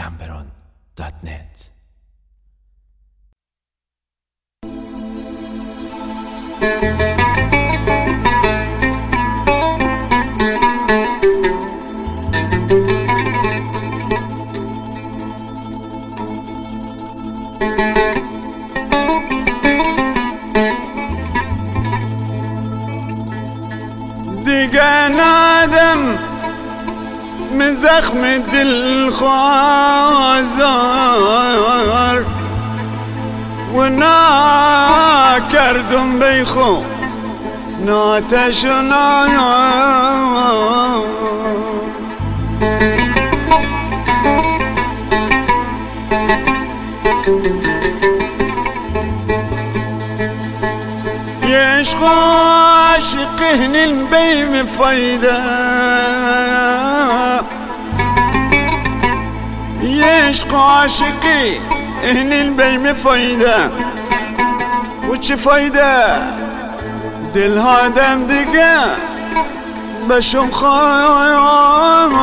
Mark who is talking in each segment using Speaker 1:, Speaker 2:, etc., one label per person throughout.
Speaker 1: gamberon.net.
Speaker 2: دیگه نادم من زخم دل خوازار و نا کردم بیخو ناتش و نار يشق عاشقهن البيم فايدة يشق عاشقي هن البيم فايدة وش فايدة دل هادم دقا بشم خيام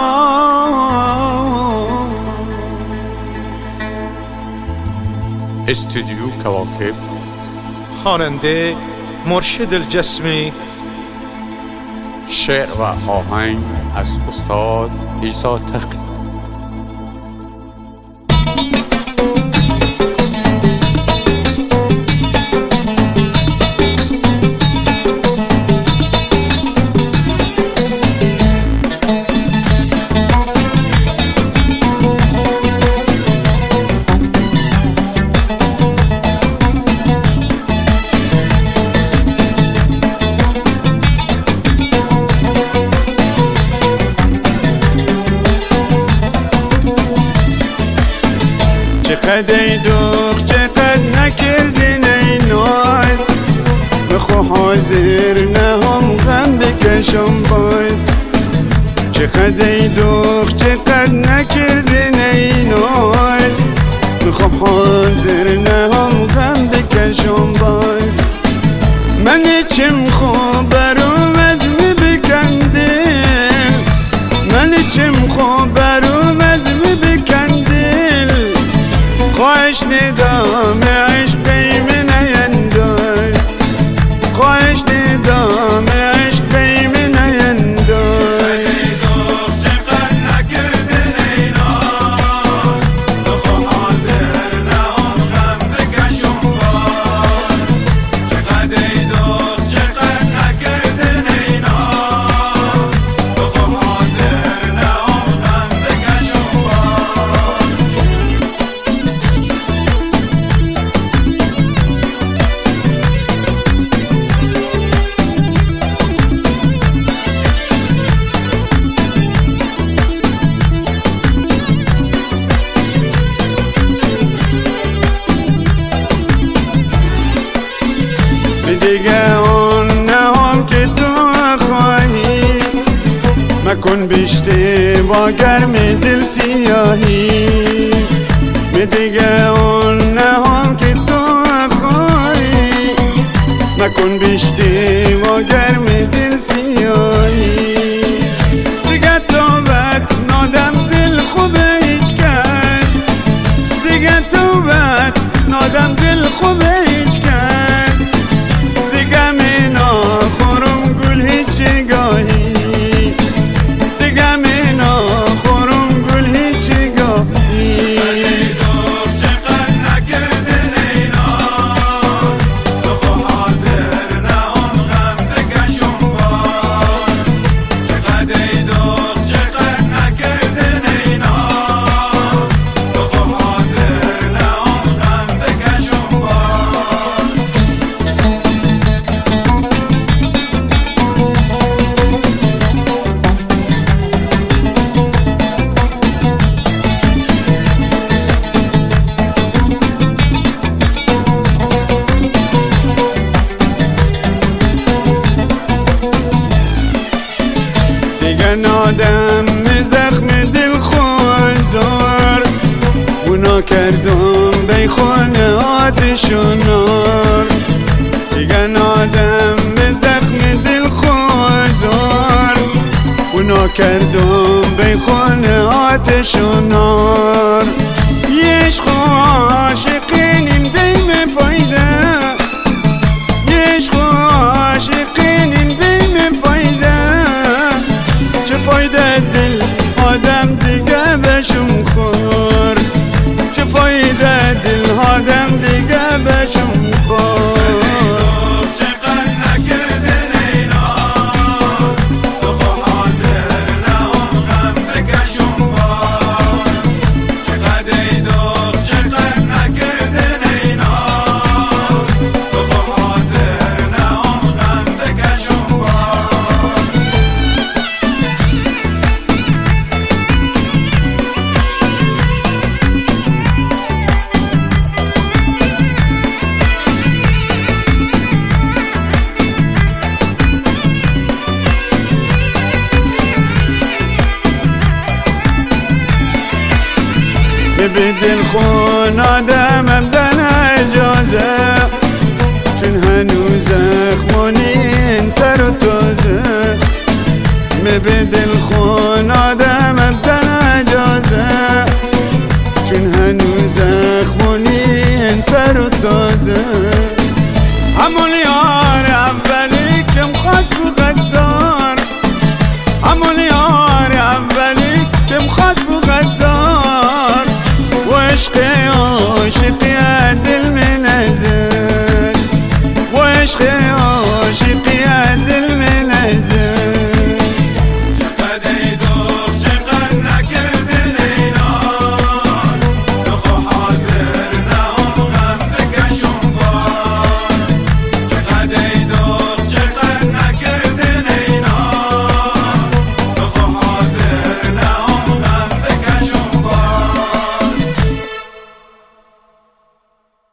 Speaker 3: استودیو کواکب، خواننده مرشد الجسمی،
Speaker 1: شعر و آهنگ از استاد عیسی تقی.
Speaker 2: چقد ای دوخ چقد نکردین ای ناز بخو حاضر نهم غم بکشم باز چقد ای دوخ چقد نکردین ای ناز بخو حاضر نهم غم بکشم باز من چم خوب برو وزم بکندل من چم خوب برو وزم بکندل خواهش ندام عشقی من ینداز خواهش ندام عشقی من ینداز
Speaker 4: چقدر نکردن ای ناز بخو حاضر نهم غم بکشم باز چقدر ای دوخ چقدر نکردن ای ناز بخو حاضر نهم غم بکشم باز
Speaker 2: دیگه اون نهم که تو خواهی مکن بیشته با گرم دل سیاهی دیگه اون نهم که تو خواهی مکن بیشته با گرم دل سیاهی دیگه تو بد نادم دل خوب هیچ کس دیگه تو بد نادم دل خوب هیچ کس دیگه مینا خورم گل هیچ گاهی دیگه مینا خورم گل هیچ گاهی
Speaker 4: چقدر نکردن ای ناز بخو حاضر نهم غم بکشم باز چقدر ای دوخ چقدر نکردن ای ناز بخو حاضر نهم غم بکشم باز
Speaker 2: دیگه نادم زخم دل خوازار اونا کردم بی خونه آتشونار دیگه نادم زخم دل خوازار اونا ونا کردم بی خونه آتش و نار عشق و عاشقین این بیم فایده عشق و عاشقین این بیم فایده چه فایده دل آدم دیگه بشم خور چه فایده دل آدم دیگه بشم خور بدل خون آدم بدن اجازه چون هنوز زخمونی تر و تازه بدل خون آدم بدن اجازه چون هنوز زخمونی تر و تازه همون یار اولی که مخواست بو غدار همون یار اولی که مخواست بو غدار وعشق عاشقی دل من ازل وعشق عاشقی دل من ازل
Speaker 4: چقدر ای دوست چقدر نکردن اینان نخو حاضر نهم غم بکشم باز چقدر ای دوست چقدر نکردن اینان نخو حاضر نهم غم بکشم باز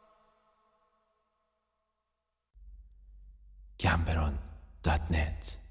Speaker 5: Gamberon.net